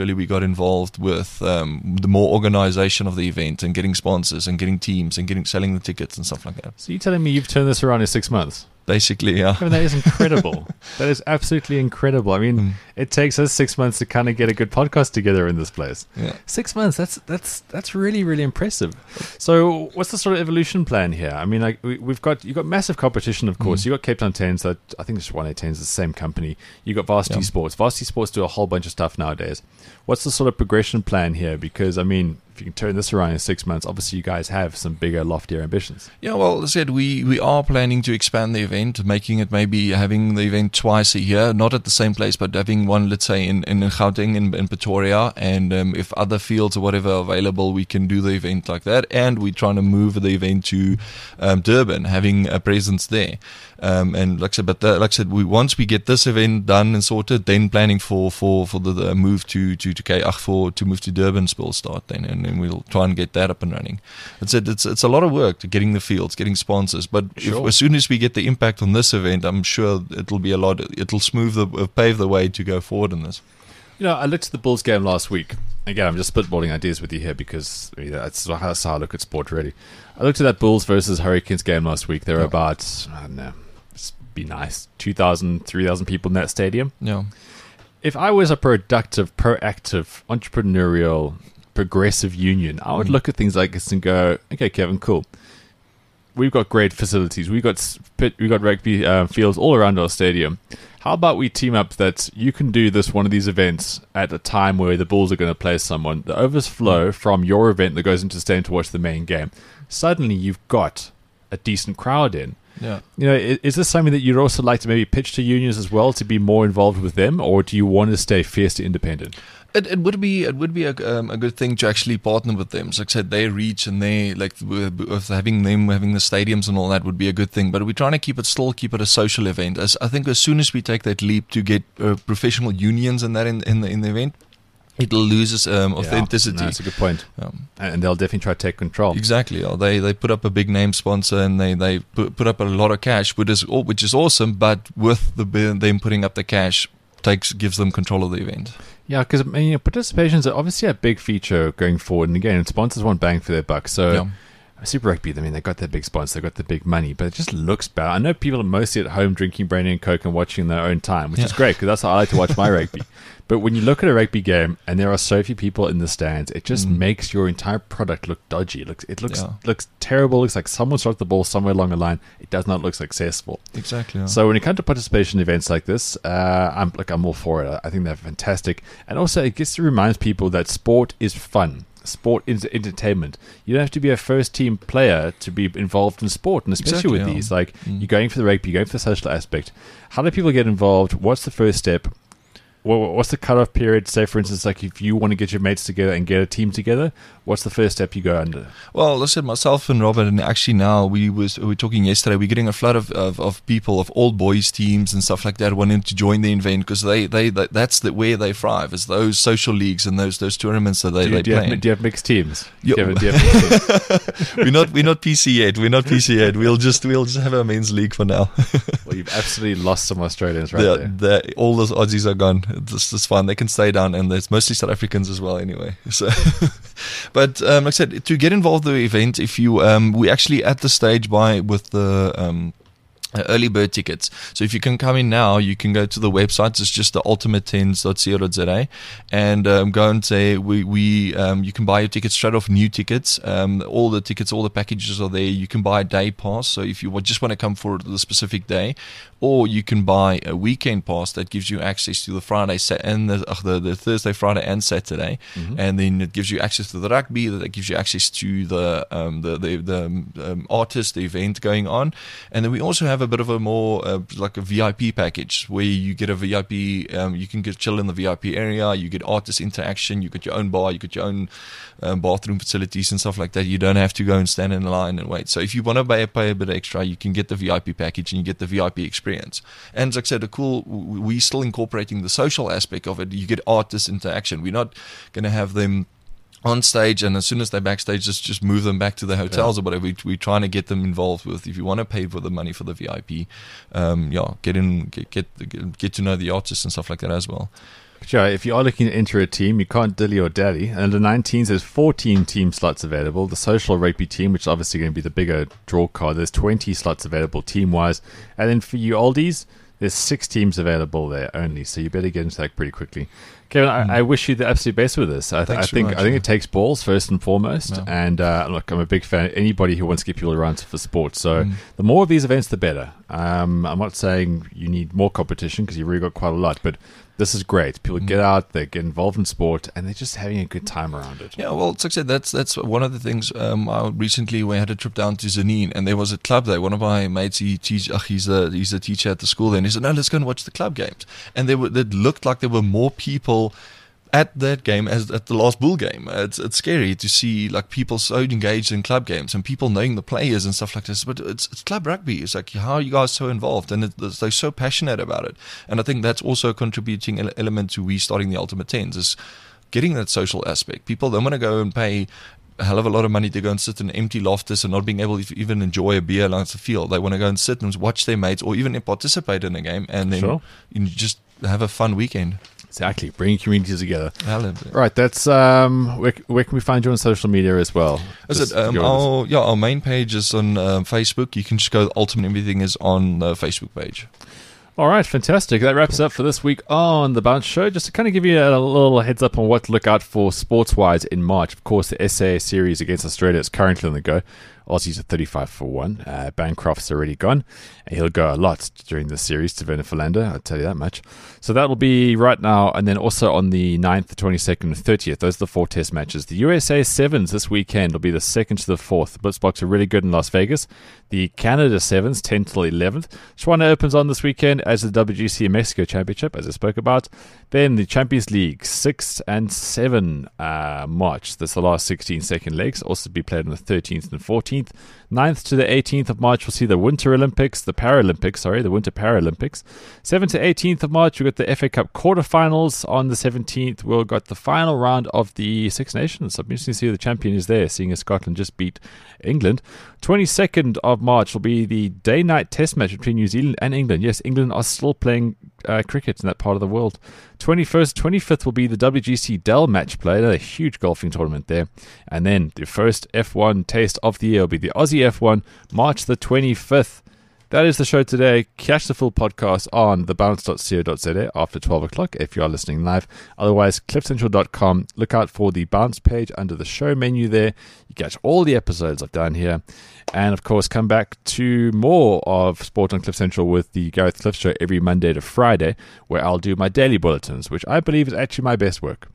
J: really we got involved with um, the more organization of the event and getting sponsors and getting teams and getting selling the tickets and stuff like that.
D: So you're telling me you've turned this around in six months?
J: Basically, yeah.
D: I mean, that is incredible. That is absolutely incredible. I mean, mm. it takes us six months to kind of get a good podcast together in this place.
J: Yeah.
D: Six months, that's that's that's really, really impressive. So what's the sort of evolution plan here? I mean, like we, we've got, you've got massive competition, of course. Mm. You've got Cape Town Tens, that I think it's one eight Tens, the same company. You've got Varsity yeah. Sports. Varsity Sports do a whole bunch of stuff nowadays. What's the sort of progression plan here? Because, I mean, if you can turn this around in six months, obviously you guys have some bigger, loftier ambitions.
J: Yeah, well, as I said, we, we are planning to expand the event, making it maybe having the event twice a year, not at the same place, but having one, let's say, in, in Gauteng, in, in Pretoria, and um, if other fields or whatever are available, we can do the event like that, and we're trying to move the event to um, Durban, having a presence there. Um, and like I said, but the, like I said, we once we get this event done and sorted, then planning for for for the, the move to to to K ag for to move to Durban will start then, and then we'll try and get that up and running. It's it, it's it's a lot of work to getting the fields, getting sponsors, but
D: sure.
J: if, as soon as we get the impact on this event, I'm sure it'll be a lot. It'll smooth the uh, pave the way to go forward in this.
D: You know, I looked at the Bulls game last week. Again, I'm just spitballing ideas with you here because I mean, that's how I look at sport, really. I looked at that Bulls versus Hurricanes game last week. There were yeah. about, I don't know, be nice, two thousand, three thousand people in that stadium.
J: Yeah.
D: If I was a productive, proactive, entrepreneurial, progressive union, I would mm. look at things like this and go, okay, Kevin, cool. We've got great facilities. We've got we've got rugby uh, fields all around our stadium. How about we team up that you can do this one of these events at a time where the Bulls are going to play someone. The overflow from your event that goes into the stadium to watch the main game. Suddenly you've got a decent crowd in.
J: Yeah.
D: You know, is, is this something that you'd also like to maybe pitch to unions as well to be more involved with them, or do you want to stay fiercely independent?
J: It, it would be it would be a, um, a good thing to actually partner with them. So like I said, they reach and they like with having them having the stadiums and all that would be a good thing. But we're trying to keep it still keep it a social event. As I think as soon as we take that leap to get uh, professional unions and that in in the, in the event, it loses um, authenticity.
D: Yeah, that's a good point.
J: Um,
D: and they'll definitely try to take control.
J: Exactly. Or they, they put up a big name sponsor and they, they put, put up a lot of cash, which is which is awesome. But with the them putting up the cash, takes gives them control of the event.
D: Yeah, because I mean, you know, participation is obviously a big feature going forward. And again, sponsors want bang for their buck. So
J: yeah.
D: Super Rugby, I mean, they got their big sponsor, they got the big money, but it just looks bad. I know people are mostly at home drinking brandy and Coke and watching their own time, which
J: yeah.
D: is great because that's how I like to watch my rugby. But when you look at a rugby game and there are so few people in the stands, it just mm. makes your entire product look dodgy. It looks, it looks,
J: yeah.
D: looks terrible. It looks like someone shot the ball somewhere along the line. It does not look successful.
J: Exactly. Yeah.
D: So when it comes to participation events like this, uh, I'm like I'm all for it. I think they're fantastic, and also it gets to remind people that sport is fun. Sport is entertainment. You don't have to be a first team player to be involved in sport, and especially
J: exactly,
D: with
J: yeah.
D: these, like
J: mm.
D: you're going for the rugby, you're going for the social aspect. How do people get involved? What's the first step? What's the cutoff period? Say, for instance, like if you want to get your mates together and get a team together, what's the first step you go under?
J: Well, I said myself and Robert, and actually now we was we were talking yesterday. We're getting a flood of, of, of people, of all boys teams and stuff like that, wanting to join the event because they, they, they that's the where they thrive is those social leagues and those those tournaments that they,
D: do you,
J: they
D: do
J: play.
D: You have, do you have mixed teams?
J: Yeah.
D: Do you have, do you have mixed teams?
J: we're not we're not P C yet. We're not P C yet. We'll just we'll just have a men's league for now.
D: Well, you've absolutely lost some Australians right
J: the,
D: there.
J: The, all those Aussies are gone. It's, it's fine. They can stay down, and it's mostly South Africans as well anyway. So, but um, like I said, to get involved in the event, if you um, we actually at the stage by with the um, uh, early bird tickets. So if you can come in now, you can go to the website. It's just the ultimate tens dot co dot za and um, go and say we we um, you can buy your tickets straight off new tickets. Um, all the tickets, all the packages are there. You can buy a day pass. So if you just want to come for the specific day. Or you can buy a weekend pass that gives you access to the Friday and the, uh, the, the Thursday, Friday, and Saturday, mm-hmm. and then it gives you access to the rugby. That gives you access to the um, the the, the um, artist, the event going on, and then we also have a bit of a more uh, like a V I P package where you get a V I P. Um, you can get chill in the V I P area. You get artist interaction. You get your own bar. You get your own um, bathroom facilities and stuff like that. You don't have to go and stand in a line and wait. So if you want to pay, pay a bit extra, you can get the V I P package and you get the V I P experience. And as I said, the cool, we're still incorporating the social aspect of it. You get artist interaction. We're not going to have them on stage and as soon as they're backstage, just, just move them back to the hotels yeah. or whatever. We, we're trying to get them involved with. If you want to pay for the money for the V I P, um, yeah, get in, get, get get to know the artists and stuff like that as well.
D: But yeah, if you are looking to enter a team, you can't dilly or dally. Under nineteens, there's fourteen team slots available. The social rugby team, which is obviously going to be the bigger draw card, there's twenty slots available team-wise. And then for you oldies, there's six teams available there only, so you better get into that pretty quickly. Kevin, mm. I, I wish you the absolute best with this. I, th- I think much, I think yeah. it takes balls first and foremost. Yeah. And uh, look, I'm a big fan of anybody who wants to get people around for sport. So mm. the more of these events, the better. Um, I'm not saying you need more competition because you've really got quite a lot, but this is great. People mm. get out, they get involved in sport, and they're just having a good time around it.
J: Yeah, well, like I said, that's that's one of the things. Um, I recently we had a trip down to Zanin, and there was a club there. One of my mates, he teach, uh, he's a he's a teacher at the school there, and he said, "No, let's go and watch the club games." And there were, it looked like there were more people at that game as at the last Bull game. It's it's scary to see like people so engaged in club games and people knowing the players and stuff like this. But it's it's club rugby. It's like, how are you guys so involved? And it, they're so passionate about it. And I think that's also a contributing element to we starting the Ultimate Tens is getting that social aspect. People don't want to go and pay a hell of a lot of money to go and sit in empty Loftus and not being able to even enjoy a beer along the field. They want to go and sit and watch their mates or even participate in a game and then
D: sure.
J: you know, just have a fun weekend.
D: Exactly, bringing communities together. Right, that's um. Where, where can we find you on social media as well?
J: Is it um, our yeah our main page is on um, Facebook. You can just go. Ultimate Everything is on the Facebook page.
D: All right, fantastic. That wraps up for this week on The Bounce Show. Just to kind of give you a little heads up on what to look out for sports-wise in March. Of course, the S A A series against Australia is currently on the go. Aussies are thirty-five for one. Uh, Bancroft's already gone. And he'll go a lot during the series to Werner Philander, I'll tell you that much. So that'll be right now. And then also on the ninth, the twenty-second, and thirtieth. Those are the four test matches. The U S A Sevens this weekend will be the second to the fourth. The Blitzboks are really good in Las Vegas. The Canada Sevens, tenth till eleventh. Shwana opens on this weekend as the W G C Mexico Championship, as I spoke about. Then the Champions League, six and seven uh, March. That's the last sixteen second legs. Also be played on the thirteenth and fourteenth. ninth to the eighteenth of March, we'll see the Winter Olympics, the Paralympics, sorry, the Winter Paralympics. seventh to eighteenth of March, we've got the F A Cup quarterfinals. On the seventeenth, we've got the final round of the Six Nations. I'm interested to see who the champion is there, seeing as Scotland just beat England. twenty-second of March will be the day-night test match between New Zealand and England. Yes, England are still playing uh, cricket in that part of the world. twenty-first, twenty-fifth will be the W G C Dell match play, another huge golfing tournament there. And then the first F one taste of the year will be the Aussie F one, March the twenty-fifth. That is the show today. Catch the full podcast on the bounce dot co dot z a after twelve o'clock if you are listening live. Otherwise, cliff central dot com. Look out for the Bounce page under the show menu there. You catch all the episodes I've done here. And, of course, come back to more of Sport on Cliff Central with the Gareth Cliff Show every Monday to Friday, where I'll do my daily bulletins, which I believe is actually my best work.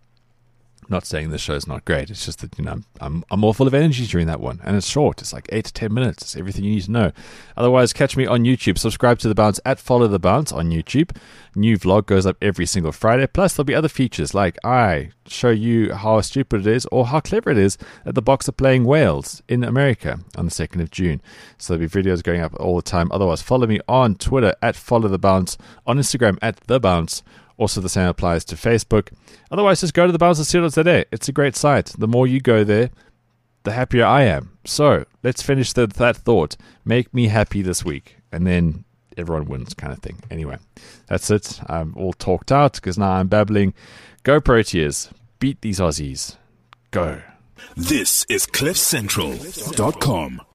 D: Not saying this show's not great. It's just that, you know, I'm I'm more full of energy during that one. And it's short. It's like eight to ten minutes. It's everything you need to know. Otherwise, catch me on YouTube. Subscribe to The Bounce at Follow The Bounce on YouTube. New vlog goes up every single Friday. Plus, there'll be other features like I show you how stupid it is or how clever it is that the Boks are playing Wales in America on the second of June. So there'll be videos going up all the time. Otherwise, follow me on Twitter at Follow The Bounce, on Instagram at The Bounce. Also, the same applies to Facebook. Otherwise, just go to the bounce dot co dot z a. It's a great site. The more you go there, the happier I am. So, let's finish the, that thought. Make me happy this week. And then everyone wins kind of thing. Anyway, that's it. I'm all talked out because now I'm babbling. Go Proteas. Beat these Aussies. Go.
A: This is cliff central dot com.